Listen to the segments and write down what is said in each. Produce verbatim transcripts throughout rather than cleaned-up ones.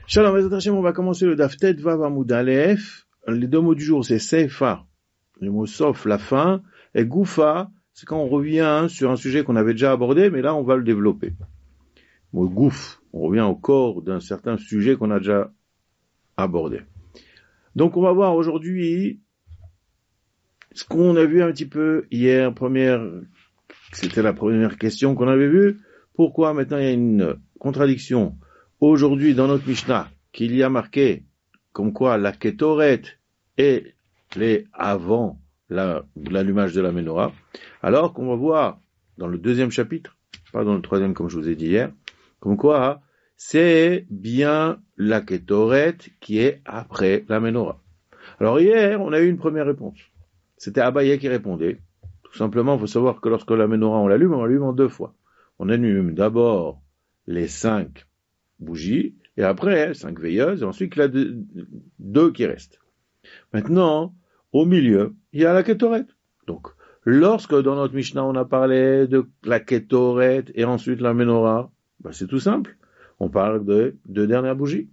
Shalom, Bezrat Hashem, on va commencer le Daf Tet Vav Amud Aleph. Les deux mots du jour, c'est Seifa, le mot sauf la fin, et Goufa, c'est quand on revient sur un sujet qu'on avait déjà abordé, mais là on va le développer. Le mot Gouf, on revient au corps d'un certain sujet qu'on a déjà abordé. Donc on va voir aujourd'hui ce qu'on a vu un petit peu hier, première, c'était la première question qu'on avait vue. Pourquoi maintenant il y a une contradiction aujourd'hui dans notre Mishnah qu'il y a marqué comme quoi la Ketoret est les avant la, l'allumage de la Menorah, alors qu'on va voir dans le deuxième chapitre, pas dans le troisième comme je vous ai dit hier, comme quoi c'est bien la Ketoret qui est après la Menorah. Alors hier, on a eu une première réponse. C'était Abaye qui répondait. Tout simplement, il faut savoir que lorsque la Menorah on l'allume, on l'allume en deux fois. On allume d'abord les cinq bougies, et après, cinq veilleuses, et ensuite, il y a deux, deux qui restent. Maintenant, au milieu, il y a la Ketoret. Donc, lorsque dans notre Mishnah, on a parlé de la Ketoret et ensuite la Menorah, ben c'est tout simple. On parle de deux dernières bougies.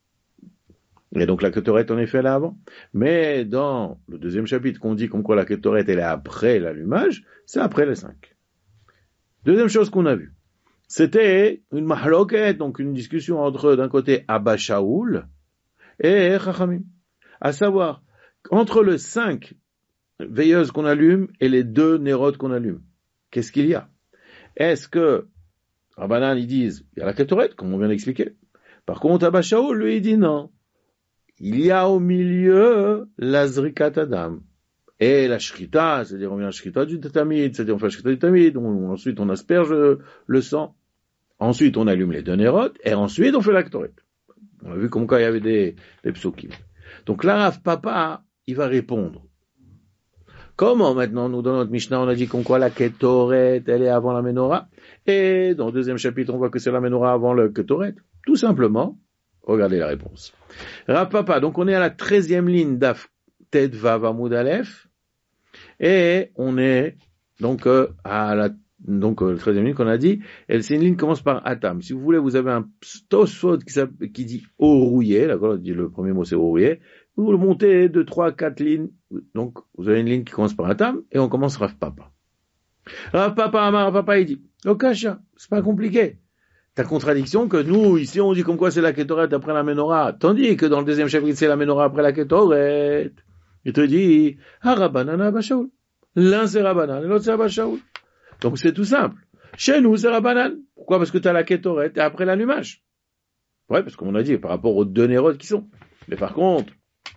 Et donc, la Ketoret, en effet, elle est avant. Mais dans le deuxième chapitre, qu'on dit comme quoi la Ketoret, elle est après l'allumage, c'est après les cinq. Deuxième chose qu'on a vue. C'était une mahloket, donc une discussion entre, d'un côté, Abba Shaul et Chachamim. À savoir, entre les cinq veilleuses qu'on allume et les deux nérotes qu'on allume, qu'est-ce qu'il y a? Est-ce que, Rabbanan, ils disent, il y a la Ketoret, comme on vient d'expliquer. Par contre, Abba Shaul, lui, il dit non. Il y a au milieu la Zrikat Adam. Et la Shrita, c'est-à-dire on vient la Shrita du Tamid, c'est-à-dire on fait la Shrita du Tamid, on, ensuite on asperge le, le sang. Ensuite, on allume les deux nérotes, et ensuite, on fait la Ketoret. On a vu comme quoi il y avait des, des psukim. Donc là, Rav Papa, il va répondre. Comment maintenant, nous, dans notre Mishnah, on a dit comme quoi la Ketoret, elle est avant la Menorah, et dans le deuxième chapitre, on voit que c'est la Menorah avant le Ketoret. Tout simplement, regardez la réponse. Rav Papa, donc on est à la treizième ligne d'Af Tet Vav Amud Aleph, et on est donc euh, à la Donc, euh, le treizième ligne qu'on a dit, et c'est une ligne qui commence par Atam. Si vous voulez, vous avez un Tosfot qui, qui dit Orouillé, d'accord, le premier mot c'est Orouillé. Vous le montez de trois, quatre lignes. Donc, vous avez une ligne qui commence par Atam, et on commence Rav Papa. Rav Papa, Amar, Rav Papa, il dit, Okasha, c'est pas compliqué. Ta contradiction que nous, ici, on dit comme quoi c'est la Ketoret après la Menorah, tandis que dans le deuxième chapitre, c'est la Menorah après la Ketoret. Il te dit, Ah, Rabbanan, Abba Shaul. L'un c'est Rabbanan, et l'autre c'est Abba Shaul. Donc c'est tout simple. Chez nous, c'est Rabbanan. Pourquoi? Parce que tu as la Ketoret et après l'allumage. Ouais, parce qu'on a dit, par rapport aux deux nérotes qui sont. Mais par contre,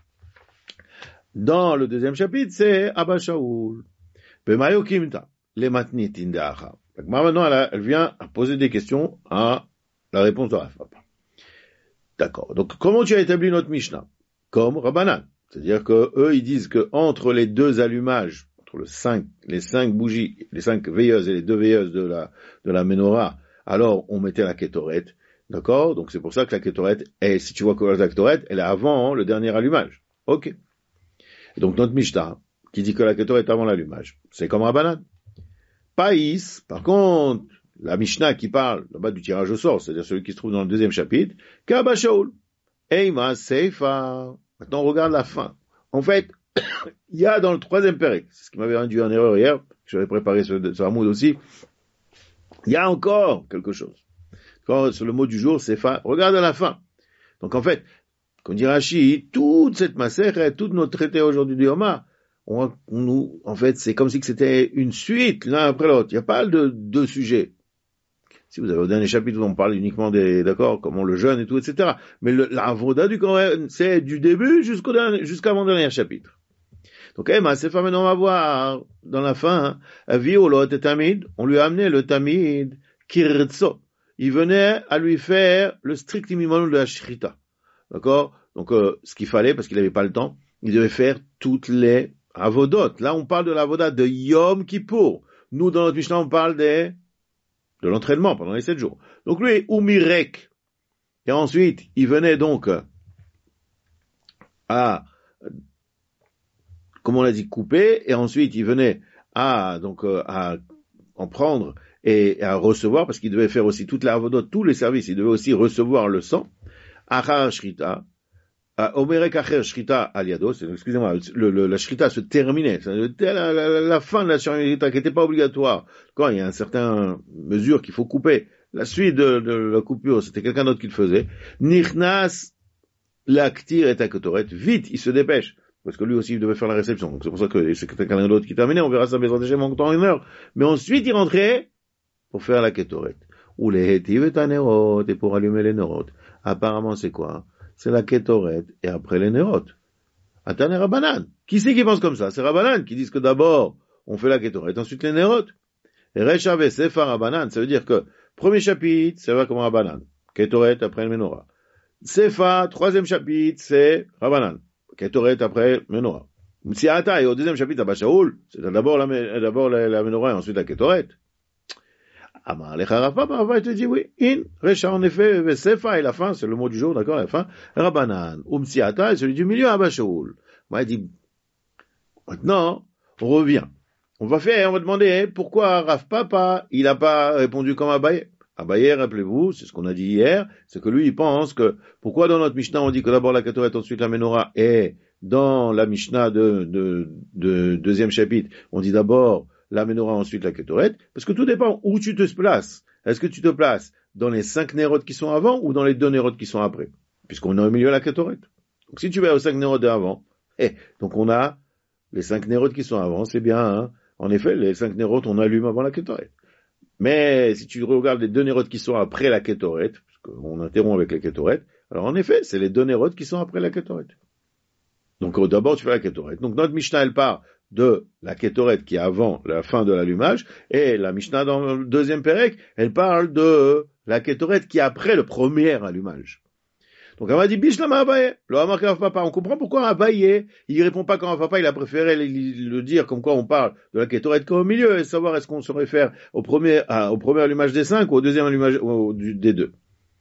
dans le deuxième chapitre, c'est Abba Shaul. Bemayo Kimta, les matnit indaha. Maintenant, elle, elle vient à poser des questions à la réponse de Rav Papa. D'accord. Donc, comment tu as établi notre Mishnah? Comme Rabbanan. C'est-à-dire que eux, ils disent que entre les deux allumages, le cinq, les cinq bougies, les cinq veilleuses et les deux veilleuses de la, de la Menorah, alors on mettait la Ketoret, d'accord? Donc c'est pour ça que la Ketoret, et si tu vois que la Ketoret, elle est avant hein, le dernier allumage. Ok. Et donc notre Mishnah, qui dit que la Ketoret est avant l'allumage, c'est comme Rabbanan. Païs, par contre, la Mishnah qui parle là-bas du tirage au sort, c'est-à-dire celui qui se trouve dans le deuxième chapitre, Kaba Shaul. Eima Seifa. Maintenant on regarde la fin. En fait, il y a dans le troisième pérec, c'est ce qui m'avait induit en erreur hier, j'avais préparé ce, ce hamoud aussi, il y a encore quelque chose. Quand, sur le mot du jour, c'est fin, regarde à la fin. Donc en fait, comme dit Rashi, toute cette masère, tout notre traité aujourd'hui du Yoma, on, on nous, en fait, c'est comme si c'était une suite, l'un après l'autre. Il n'y a pas de deux sujets. Si vous avez au dernier chapitre, on parle uniquement des, d'accord, comment le jeûne et tout, et cetera. Mais le, la voda du Coran, c'est du début jusqu'au dernier, jusqu'à mon dernier chapitre. Donc, eh, ma sefa, maintenant, on va voir, dans la fin, violot et tamid, on lui a amené le tamid, kirtso. Il venait à lui faire le strict minimum de la shrita. D'accord? Donc, euh, ce qu'il fallait, parce qu'il n'avait pas le temps, il devait faire toutes les avodot. Là, on parle de l'avoda de Yom Kippour. Nous, dans notre Mishnah, on parle des, de l'entraînement pendant les sept jours. Donc, lui, umirek. Et ensuite, il venait donc à, comme on l'a dit, couper, et ensuite il venait à donc euh, à en prendre et à recevoir, parce qu'il devait faire aussi toute la avodot, tous les services, il devait aussi recevoir le sang. achar shrita, omerek acher shrita aliado, excusez-moi, le, le, la shrita se terminait, la, la, la fin de la shrita qui n'était pas obligatoire, quand il y a une certaine mesure qu'il faut couper, la suite de, de la coupure, c'était quelqu'un d'autre qui le faisait, nichnas l'actir et aketoret, vite, il se dépêche, parce que lui aussi il devait faire la réception, donc c'est pour ça que c'est quelqu'un d'autre qui terminait, on verra ça besoin déjà en temps une heure, mais ensuite il rentrait pour faire la ketoret, ou les hétiv et tanerot, et pour allumer les nerot. Apparemment c'est quoi? C'est la ketoret, et après les nerot. Ataner Rabbanan. Qui c'est qui pense comme ça? C'est Rabbanan qui disent que d'abord, on fait la ketoret, ensuite les nerot. Et Rechavé, Sefa Rabbanan, ça veut dire que, premier chapitre, ça va comme Rabbanan. Ketoret après le menorah. Sefa, troisième chapitre, c'est Rabbanan. Ketoret après menorah. Mtsiata, et au deuxième chapitre, Abba Shaul, c'est d'abord la, d'abord la, la menorah et ensuite la ketoret. Amar lecha Rav Papa, Rav Papa te dit oui, in, Recha en effet, Sefa et la fin, c'est le mot du jour, d'accord, la fin, Rabbanan, Umtsiata, et celui du milieu, Abba Shaul. Moi, il dit, maintenant, on revient. On va faire, on va demander, pourquoi Rav Papa, il n'a pas répondu comme Abaye? Abaye, rappelez-vous, c'est ce qu'on a dit hier, c'est que lui, il pense que, pourquoi dans notre Mishnah, on dit que d'abord la Ketoret, ensuite la Menorah, et dans la Mishnah de, de, de, deuxième chapitre, on dit d'abord la Menorah, ensuite la Ketoret, parce que tout dépend où tu te places. Est-ce que tu te places dans les cinq nérotes qui sont avant, ou dans les deux nérotes qui sont après? Puisqu'on est au milieu de la Ketoret. Donc si tu vas aux cinq nérotes d'avant, eh, donc on a les cinq nérotes qui sont avant, c'est bien, hein. En effet, les cinq nérotes, on allume avant la Ketoret. Mais si tu regardes les deux nérotes qui sont après la Ketoret, parce qu'on interrompt avec la Ketoret, alors en effet, c'est les deux nérotes qui sont après la Ketoret. Donc d'abord, tu fais la Ketoret. Donc notre Mishnah, elle part de la Ketoret qui est avant la fin de l'allumage, et la Mishnah dans le deuxième Pérec, elle parle de la Ketoret qui est après le premier allumage. Donc on va dire Bishlama Abaye, le Hamar Rav Papa. On comprend pourquoi Abaye, il répond pas quand Rav Papa, il a préféré le, le dire comme quoi on parle de la Ketoret qu'au milieu, et savoir est-ce qu'on se réfère au premier, à, au premier allumage des cinq ou au deuxième allumage au, du, des deux.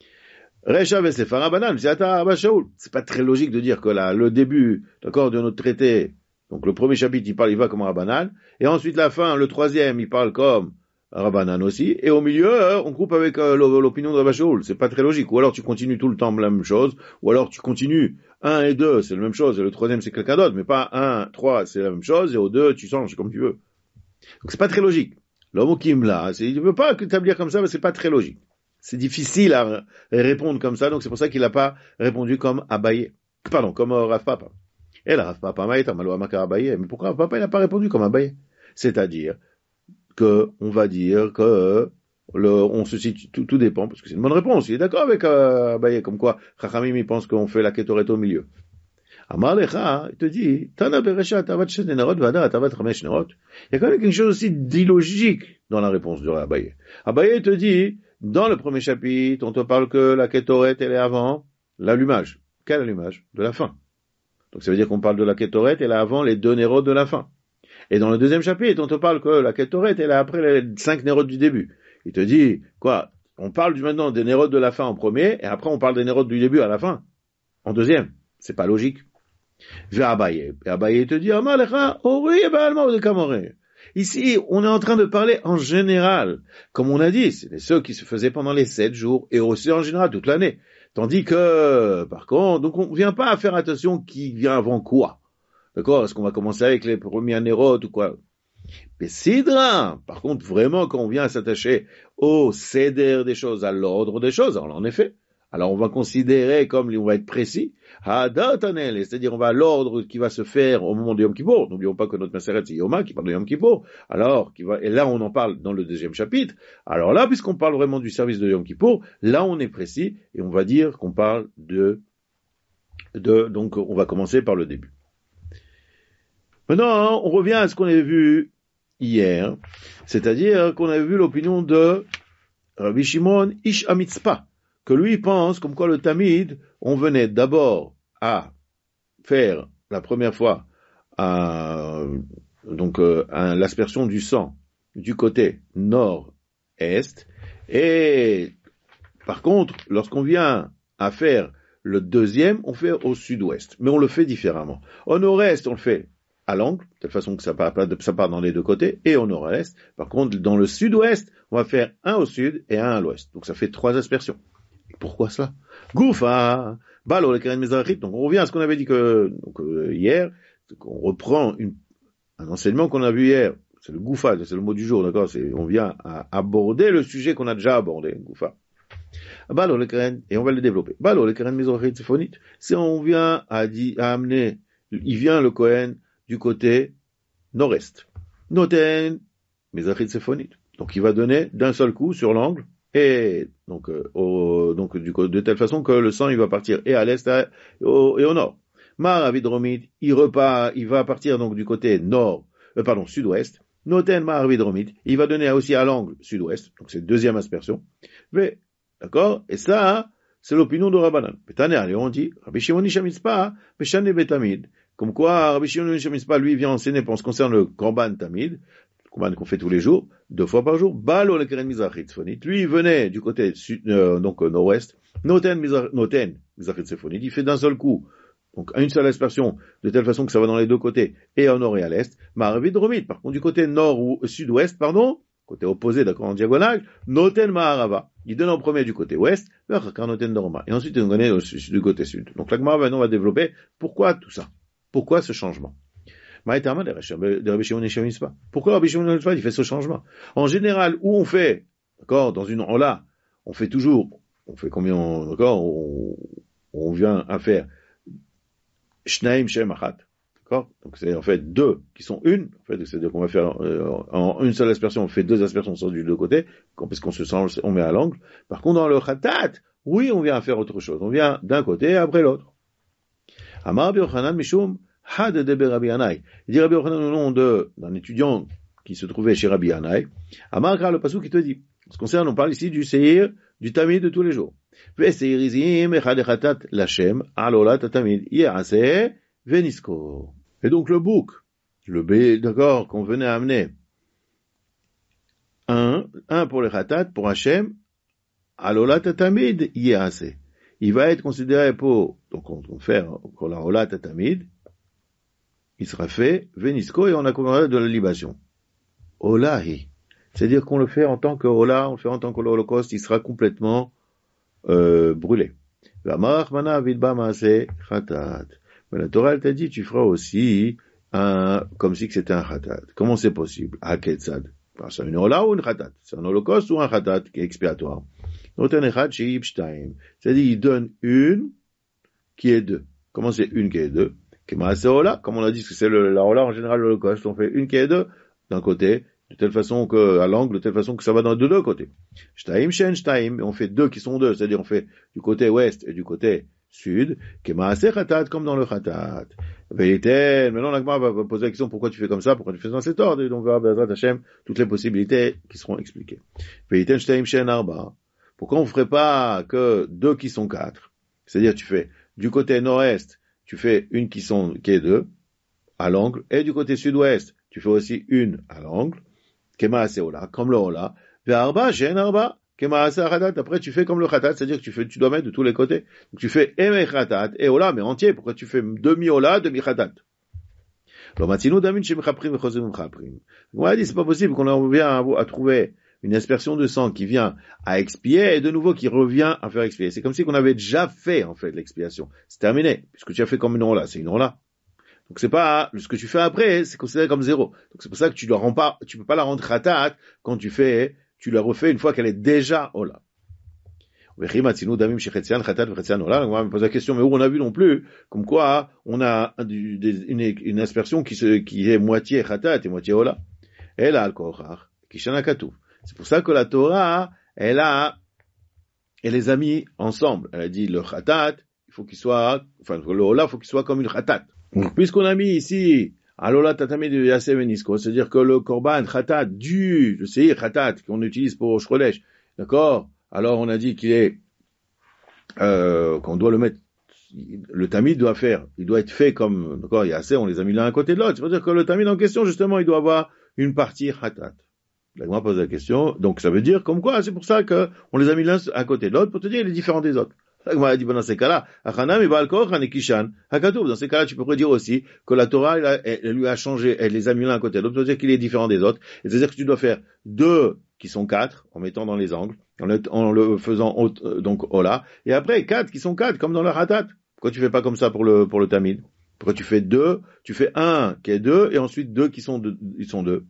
Recha Vesefar Rabbanan, c'est pas très logique de dire que là, le début, d'accord, de notre traité, donc le premier chapitre, il parle, il va comme Rabbanan, et ensuite la fin, le troisième, il parle comme Rabbanan aussi, et au milieu, on coupe avec euh, l'opinion de Rabba Shaul. C'est pas très logique. Ou alors tu continues tout le temps la même chose, ou alors tu continues un et deux, c'est la même chose, et le troisième c'est quelqu'un d'autre, mais pas un, trois, c'est la même chose, et au deux, tu changes comme tu veux. Donc c'est pas très logique. L'homme qui me l'a, il ne veut pas établir comme ça, mais c'est pas très logique. C'est difficile à répondre comme ça, donc c'est pour ça qu'il n'a pas répondu comme Abaye. Pardon, comme euh, Rav Papa. Et là, Rav Papa, mais pourquoi Rav Papa, il n'a pas répondu comme Abaye? C'est-à-dire, que on va dire que le, on se situe, tout, tout dépend, parce que c'est une bonne réponse. Il est d'accord avec euh, Abaye, comme quoi Chachamim il pense qu'on fait la Ketoret au milieu. Amar Lecha, il te dit, Tana Beresha Tavat Shen Nerot Vada Tavat Chamesh Nerot. Il y a quand même quelque chose aussi d'illogique dans la réponse de Abaye. Abaye te dit, dans le premier chapitre, on te parle que la Ketoret elle est avant l'allumage. Quel allumage? De la fin. Donc ça veut dire qu'on parle de la Ketoret elle est avant les deux Nerot de la fin. Et dans le deuxième chapitre, on te parle que la Ketoret, elle est après les cinq nérotes du début. Il te dit, quoi, on parle du maintenant des nérotes de la fin en premier, et après on parle des nérotes du début à la fin, en deuxième. C'est pas logique. Vers Abaye. Et Abaye te dit, ici, on est en train de parler en général. Comme on a dit, c'est ceux qui se faisaient pendant les sept jours, et aussi en général toute l'année. Tandis que, par contre, donc on vient pas à faire attention qui vient avant quoi. D'accord? Est-ce qu'on va commencer avec les premiers nérotes ou quoi? Mais sidra, par contre, vraiment, quand on vient à s'attacher au céder des choses, à l'ordre des choses, alors en effet, alors on va considérer comme, on va être précis, hadatanel, c'est-à-dire on va à l'ordre qui va se faire au moment de Yom Kippour. N'oublions pas que notre Maseret, c'est Yoma qui parle de Yom Kippour. Alors, qui va, et là on en parle dans le deuxième chapitre. Alors là, puisqu'on parle vraiment du service de Yom Kippour, là on est précis, et on va dire qu'on parle de, de, donc on va commencer par le début. Maintenant, on revient à ce qu'on avait vu hier, c'est-à-dire qu'on avait vu l'opinion de Rabbi Shimon Ish Amitzpah, que lui pense comme quoi le Tamid, on venait d'abord à faire la première fois à, donc euh, à l'aspersion du sang du côté nord-est, et par contre, lorsqu'on vient à faire le deuxième, on fait au sud-ouest, mais on le fait différemment. Au nord-est, on le fait à l'angle, de telle façon que ça part, ça part dans les deux côtés, et au nord-est. Par contre, dans le sud-ouest, on va faire un au sud et un à l'ouest. Donc ça fait trois aspersions. Pourquoi cela? Goufa, balo le keren mizrachit. Donc on revient à ce qu'on avait dit que donc, euh, hier, qu'on reprend une, un enseignement qu'on a vu hier. C'est le goufa, c'est le mot du jour, d'accord? C'est, on vient à aborder le sujet qu'on a déjà abordé, goufa. Balo le keren, et on va le développer. Balo le keren mizrachit sephonit. Si on vient à, di, à amener, il vient le Kohen du côté nord-est. Noten mizrachit sephonit. Donc il va donner d'un seul coup sur l'angle. Et donc, euh, au, donc du, de telle façon que le sang il va partir et à l'est et au, et au nord. Maravidromit, il repart, il va partir donc du côté nord, euh, pardon sud-ouest. Noten Maravidromit, il va donner aussi à l'angle sud-ouest. Donc c'est deuxième aspersion. Mais d'accord, et ça c'est l'opinion de Rabbanan. Betane allez on dit Rabbi Shimon Ishamispa, Beshane Betamid. Comme quoi Rabbi Shimon Ishamispa lui vient enseigner pour ce qui concerne le Korban Tamid. Korban qu'on fait tous les jours, deux fois par jour, Balo le keren mizrachit sephonit. Lui, il venait du côté sud, euh, donc euh, nord-ouest, Noten mizrachit sephonit. Il fait d'un seul coup, donc à une seule aspersion, de telle façon que ça va dans les deux côtés, et au nord et à l'est. Maravid romit. Par contre, du côté nord ou sud-ouest, pardon, côté opposé, d'accord, en diagonale, Noten maharava. Il donne en premier du côté ouest, Noten dorma. Et ensuite, il donne du côté sud. Donc, la Gemara maintenant va développer pourquoi tout ça. Pourquoi ce changement? Pourquoi Rabbi Shimon il fait ce changement? En général, où on fait, d'accord, dans une Ola, on fait toujours, on fait combien, d'accord, on, on vient à faire Shnaim Shem Achat, d'accord? Donc c'est en fait deux qui sont une, en fait, c'est-à-dire qu'on va faire euh, en une seule aspersion, on fait deux aspersions sur du deux côtés, parce qu'on se sent, on met à l'angle. Par contre, dans le Khatat, oui, on vient à faire autre chose. On vient d'un côté après l'autre. Amar Biochanan Mishum Had de Rabbi Yannai. Il dit Rabbi Yochanan au nom de, d'un étudiant qui se trouvait chez Rabbi Yannai. Amar le pasuk qui te dit. En ce qui concerne, on parle ici du seir, du tamid de tous les jours. Ve'seirizim echad echatat lachem alolat tamid ye'aseh venisko. Et donc le bouc, le B, d'accord, qu'on venait amener. Un, un pour le chatat, pour Hachem, alolat tamid ye'aseh. Il va être considéré pour, donc on, on fait, pour la olat tamid, il sera fait, Venisco, et on a commandé de la libation. Olahi. C'est-à-dire qu'on le fait en tant que Ola, on le fait en tant que l'Holocauste, il sera complètement, euh, brûlé. Mais la Torah, elle t'a dit, tu feras aussi un, comme si c'était un Khatat. Comment c'est possible? Haketsad. C'est une Ola ou une Khatat? C'est un Holocauste ou un Khatat qui est expiatoire? C'est-à-dire, il donne une qui est deux. Comment c'est une qui est deux? Comme on a dit que c'est le, la Ola en général l'Holocauste, on fait une qui est deux d'un côté, de telle façon que, à l'angle, de telle façon que ça va dans de deux côtés. Shtaim shen shtaim, on fait deux qui sont deux, c'est-à-dire on fait du côté ouest et du côté sud, kemaaseh khatat, comme dans le khatat. Veiten, maintenant la Gemara va poser la question pourquoi tu fais comme ça, pourquoi tu fais dans cet ordre, et donc on verra Bezrat Hashem toutes les possibilités qui seront expliquées. Veiten shtaim shen arba. Pourquoi on ferait pas que deux qui sont quatre? C'est-à-dire tu fais du côté nord-est, tu fais une qui sont, qui est deux, à l'angle, et du côté sud-ouest, tu fais aussi une à l'angle, kemaaseh ola, comme le ola, ve'arba, shen arba, kemaaseh khatat, après tu fais comme le khatat, c'est-à-dire que tu fais, tu dois mettre de tous les côtés. Donc tu fais eme khatat, et ola, mais entier, pourquoi tu fais demi-ola, demi-khatat? Lo matinu damin shemchaprim vechozim mchaprim. On a dit, c'est pas possible qu'on en vient à, à trouver une aspersion de sang qui vient à expier et de nouveau qui revient à faire expier. C'est comme si qu'on avait déjà fait, en fait, l'expiation. C'est terminé. Puisque tu as fait comme une ola, c'est une ola. Donc c'est pas, ce que tu fais après, c'est considéré comme zéro. Donc c'est pour ça que tu ne rends pas, tu peux pas la rendre khatat quand tu fais, tu la refais une fois qu'elle est déjà ola. On me pose la question, mais où on a vu non plus, comme quoi, on a une, une aspersion qui se, qui est moitié khatat et moitié ola. Elle a al-kochar, kishana katuv. C'est pour ça que la Torah, elle a, elle les a mis ensemble. Elle a dit le khatat, il faut qu'il soit, enfin, le ola, il faut qu'il soit comme une khatat. Donc, puisqu'on a mis ici, alola tatami de yaseh venisko, c'est-à-dire que le korban khatat du, le seir khatat, qu'on utilise pour shrolesh, d'accord? Alors, on a dit qu'il est, euh, qu'on doit le mettre, le tamid doit faire, il doit être fait comme, d'accord, yaseh, on les a mis l'un à côté de l'autre. C'est-à-dire que le tamid en question, justement, il doit avoir une partie khatat. La Gemara pose la question, donc ça veut dire comme quoi, c'est pour ça que on les a mis l'un à côté de l'autre pour te dire il est différent des autres. La Gemara dit, ben, dans ces cas-là, Achanam ibal koch hanikishan hakatuv. Dans ces cas-là, tu peux dire aussi que la Torah, elle, a, elle, elle lui a changé, elle les a mis l'un à côté de l'autre, ça veut dire qu'il est différent des autres. Et c'est-à-dire que tu dois faire deux qui sont quatre, en mettant dans les angles, en le, en le faisant euh, donc Ola, et après quatre qui sont quatre, comme dans le Hatat. Pourquoi tu fais pas comme ça pour le, pour le Tamid? Pourquoi tu fais deux, tu fais un qui est deux, et ensuite deux qui sont deux, ils sont deux.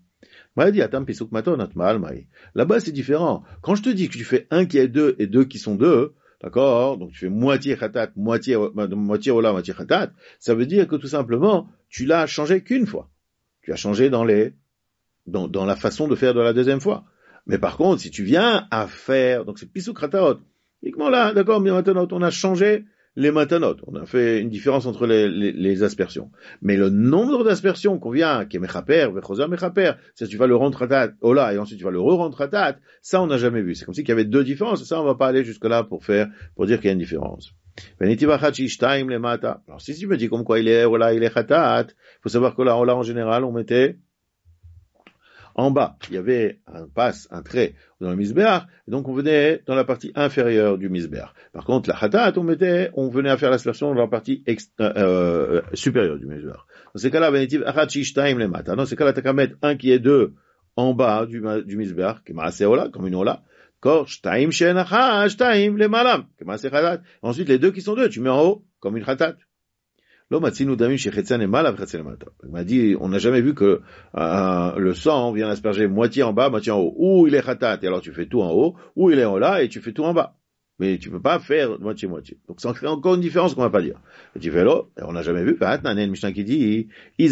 Là-bas, c'est différent. Quand je te dis que tu fais un qui est deux et deux qui sont deux, d'accord? Donc tu fais moitié khatat, moitié, moitié ola, moitié khatat. Ça veut dire que tout simplement, tu l'as changé qu'une fois. Tu as changé dans les, dans, dans la façon de faire de la deuxième fois. Mais par contre, si tu viens à faire, donc c'est pisuk khataot. Uniquement là, d'accord, mais maintenant, on a changé les matanot. On a fait une différence entre les, les, les aspersions. Mais le nombre d'aspersions qu'on vient, qui est mechaper, vechoser mechaper, c'est tu vas le rendre ratat, ola, et ensuite tu vas le re-rendre ratat, ça on n'a jamais vu. C'est comme si il y avait deux différences. Ça on va pas aller jusque là pour faire, pour dire qu'il y a une différence. Alors si tu me dis comme quoi il est, ola, il est ratat, faut savoir que là, ola en général, on mettait en bas, il y avait un passe, un trait dans le misbéach, et donc on venait dans la partie inférieure du misbéach. Par contre, la khatat, on mettait, on venait à faire l'aspersion dans la partie ex, euh, euh, supérieure du misbéach. Dans ces cas-là, bénétif, achachish taim le mata. Dans ces cas-là, t'as qu'à mettre un qui est deux en bas du, du misbéach, qui est maaseh ola, comme une ola, kor shtaim shen achash taim le malam, qui est maaseh khatat. Ensuite, les deux qui sont deux, tu mets en haut, comme une khatat. Il m'a dit, on n'a jamais vu que euh, le sang vient asperger moitié en bas, moitié en haut. Ou il est khatat, et alors tu fais tout en haut, ou il est en là, et tu fais tout en bas. Mais tu peux pas faire moitié-moitié. Donc ça crée encore une différence qu'on va pas dire. Et tu fais là, et on n'a jamais vu. Maintenant, il y a une Mishnah qui dit,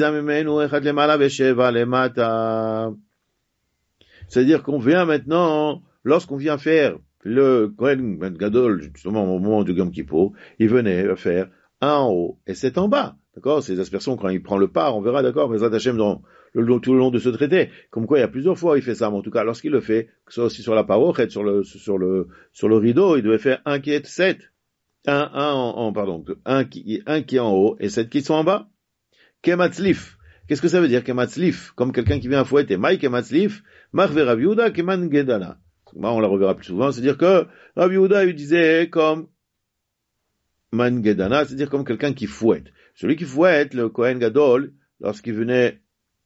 c'est-à-dire qu'on vient maintenant, lorsqu'on vient faire le Kohen Gadol, justement au moment du Yom Kippour, il venait faire un en haut et sept en bas. D'accord? Ces aspersions, quand il prend le part, on verra, d'accord, mais Hashem dans le, tout le long de ce traité. Comme quoi, il y a plusieurs fois, il fait ça, mais en tout cas, lorsqu'il le fait, que ce soit aussi sur la parochet, sur le, sur le, sur le rideau, il devait faire un qui est sept. Un, un en, en, pardon, un qui, un qui est en haut et sept qui sont en bas. Kematzlif. Qu'est-ce que ça veut dire, Kematzlif? Comme quelqu'un qui vient fouetter. Maï Kematzlif, Marve Rav Yehuda, Keman Gedana. On la reverra plus souvent, c'est-à-dire que Rav Yehuda, il disait comme Man Gedana, c'est-à-dire comme quelqu'un qui fouette. Celui qui fouette, le Kohen Gadol, lorsqu'il venait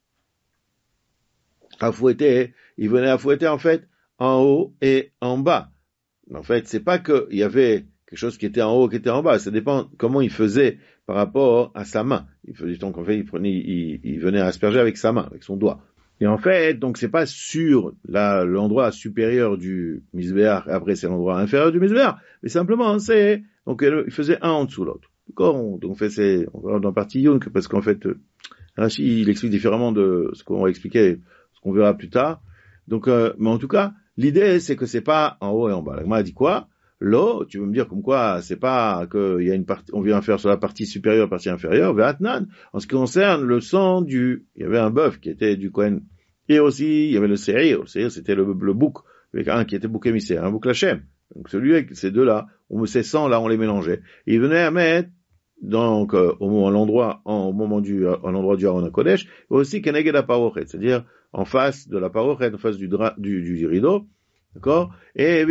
à fouetter, il venait à fouetter en fait en haut et en bas. En fait, c'est pas qu'il y avait quelque chose qui était en haut, qui était en bas. Ça dépend comment il faisait par rapport à sa main. Il faisait donc en fait, il prenait, il, il venait asperger avec sa main, avec son doigt. Et en fait, donc c'est pas sur la, l'endroit supérieur du misbéach, après c'est l'endroit inférieur du misbéach, mais simplement c'est donc il faisait un en dessous l'autre. D'accord? On, donc on fait c'est on va dans la partie Yonk parce qu'en fait Rashi il explique différemment de ce qu'on va expliquer, ce qu'on verra plus tard. Donc euh, mais en tout cas, l'idée c'est que c'est pas en haut et en bas. La Gemara dit quoi? Là, tu veux me dire comme quoi c'est pas qu'il y a une partie, on vient faire sur la partie supérieure, partie inférieure, Ve'atnan. En ce qui concerne le sang du, il y avait un bœuf qui était du Kohen. Et aussi, il y avait le Seir. Le Seir, c'était le, le bouc, avec un qui était bouc émissaire, un bouc lachem. Donc celui avec ces deux-là, on, ces sangs là, on les mélangeait. Et il venait à mettre, donc, euh, au moment, à l'endroit, en, au moment du, à l'endroit du Aaron HaKodesh, et aussi Keneged HaParochet, c'est-à-dire en face de la Parochet, en face du drap, du, du, du rideau. D'accord? Et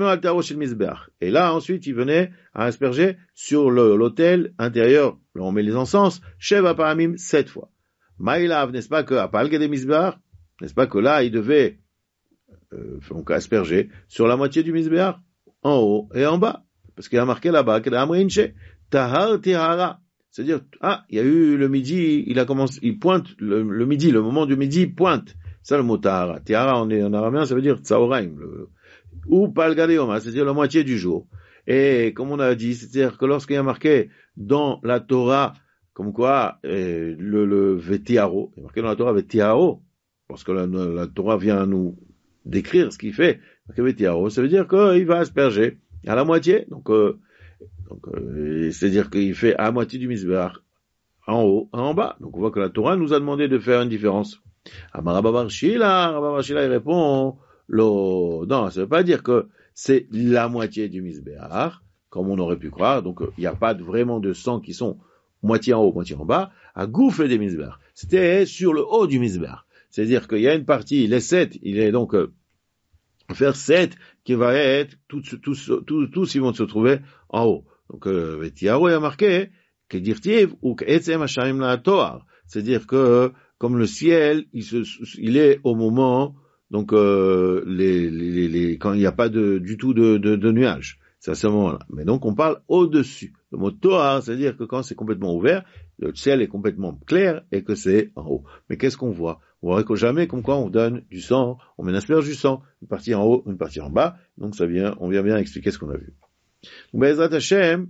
Et là, ensuite, il venait à asperger sur le, l'autel intérieur. Là, on met les encens. Sheva paramim, sept fois. Maïlav, n'est-ce pas que, à Palgade Misbéach, n'est-ce pas que là, il devait, euh, donc, asperger sur la moitié du Misbéach, en haut et en bas. Parce qu'il a marqué là-bas, que Amrinche, Tahar Tihara. C'est-à-dire, ah, il y a eu le midi, il a commencé, il pointe, le, le midi, le moment du midi, pointe. Ça, le mot tahara. Tahara, en, en araméen, ça veut dire tsaoraim. Ou palgadeoma, c'est-à-dire la moitié du jour. Et, comme on a dit, c'est-à-dire que lorsqu'il y a marqué dans la Torah, comme quoi, euh, le, le vetiaro, il y a marqué dans la Torah vetiaro, parce que la, la Torah vient nous décrire ce qu'il fait, marqué vetiaro, ça veut dire qu'il va asperger à la moitié, donc, euh, donc euh, c'est-à-dire qu'il fait à la moitié du misbéach, en haut, en bas. Donc on voit que la Torah nous a demandé de faire une différence. Rabba bar Shila, Rabba bar Shila, il répond, lo, non, ça veut pas dire que c'est la moitié du misbéach, comme on aurait pu croire, donc il n'y a pas de, vraiment de sang qui sont moitié en haut, moitié en bas, à gouffre des misbéach. C'était sur le haut du misbéach. C'est-à-dire qu'il y a une partie, les sept, il est donc, euh, faire sept, qui va être, tous, tous, tous, tous, ils vont se trouver en haut. Donc, euh, Vetiaro, il y a marqué, Kedirtiv ou Ke'etzem Hasharim la Toar. C'est-à-dire que, comme le ciel, il se, il est au moment, donc, euh, les, les, les, quand il n'y a pas de, du tout de, de, de nuages. C'est à ce moment-là. Mais donc, on parle au-dessus. Le mot Toar, c'est-à-dire que quand c'est complètement ouvert, le ciel est complètement clair et que c'est en haut. Mais qu'est-ce qu'on voit? On voit que jamais, comme quoi on donne du sang, on met une asperge du sang, une partie en haut, une partie en bas. Donc, ça vient, on vient bien expliquer ce qu'on a vu. Donc, Be'ezrat Hashem,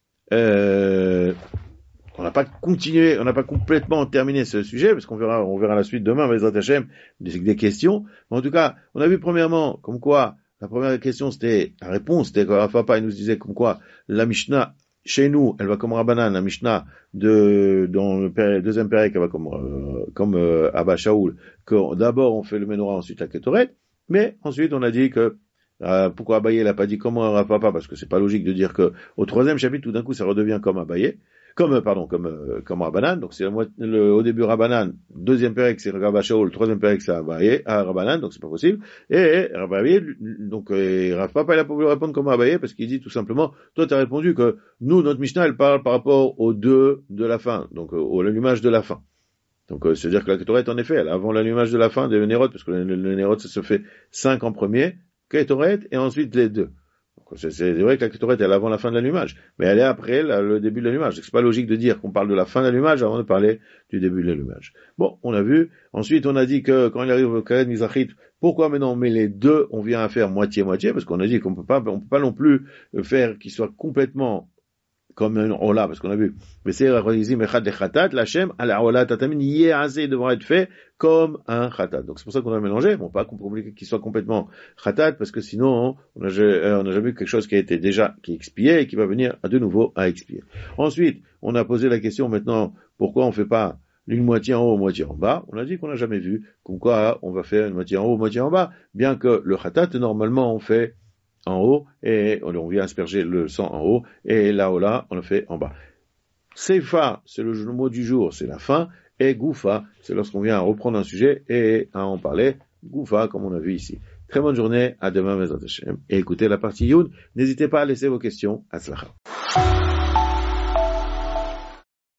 euh, on n'a pas continué, on n'a pas complètement terminé ce sujet, parce qu'on verra, on verra la suite demain, Be'ezrat Hashem, des, des questions. Mais en tout cas, on a vu premièrement, comme quoi, la première question c'était, la réponse c'était que Rav Papa, il nous disait comme quoi, la Mishnah, chez nous, elle va comme Rabbanan, la Mishnah de, dans le père, deuxième pérec, elle va comme, euh, comme, euh, Abba Shaoul, que d'abord on fait le Menorah, ensuite la Ketoret, mais ensuite on a dit que, euh, pourquoi Abaye l'a pas dit comme Rav Papa, parce que c'est pas logique de dire que, au troisième chapitre, tout d'un coup, ça redevient comme Abaye, comme, pardon, comme, euh, comme Rabbanan, donc c'est le, le, au début Rabbanan, deuxième pérec c'est Rabba Shaoul, troisième pérec c'est Abaye, à Rabbanan, donc c'est pas possible, et Abaye, donc, et Rav Papa il a pas voulu répondre comme Abaye, parce qu'il dit tout simplement, toi t'as répondu que, nous, notre Mishnah, elle parle par rapport aux deux de la fin, donc, au l'allumage de la fin. Donc, euh, c'est-à-dire que la Ketoret, en effet, elle avant l'allumage de la fin des Nérot, parce que le, le, le Nérot, ça se fait cinq en premier, Ketoret, et ensuite les deux. C'est, c'est vrai que la Ketoret est avant la fin de l'allumage, mais elle est après la, le début de l'allumage. C'est pas logique de dire qu'on parle de la fin de l'allumage avant de parler du début de l'allumage. Bon, on a vu. Ensuite, on a dit que quand il arrive au Karet Mizrachit, pourquoi maintenant on met les deux, on vient à faire moitié-moitié, parce qu'on a dit qu'on peut pas, on peut pas non plus faire qu'il soit complètement comme un Ola, parce qu'on a vu, mais c'est Echad Khatat, l'Hachem, à la Ola Tatamin, Yéazé devra être fait comme un Khatat. Donc c'est pour ça qu'on a mélangé, bon, pas compliqué qu'il soit complètement Khatat, parce que sinon, on n'a jamais vu quelque chose qui a été déjà, qui expiait et qui va venir de nouveau à expier. Ensuite, on a posé la question maintenant, pourquoi on fait pas une moitié en haut, moitié en bas? On a dit qu'on n'a jamais vu, comme quoi on va faire une moitié en haut, moitié en bas, bien que le Khatat, normalement, on fait en haut, et on vient asperger le sang en haut, et là, là, on le fait en bas. Seifa, c'est le mot du jour, c'est la fin, et Goufa, c'est lorsqu'on vient à reprendre un sujet et à en parler. Goufa, comme on a vu ici. Très bonne journée, à demain, Bezrat Hashem, et écoutez la partie Yud. N'hésitez pas à laisser vos questions. Hatzlacha.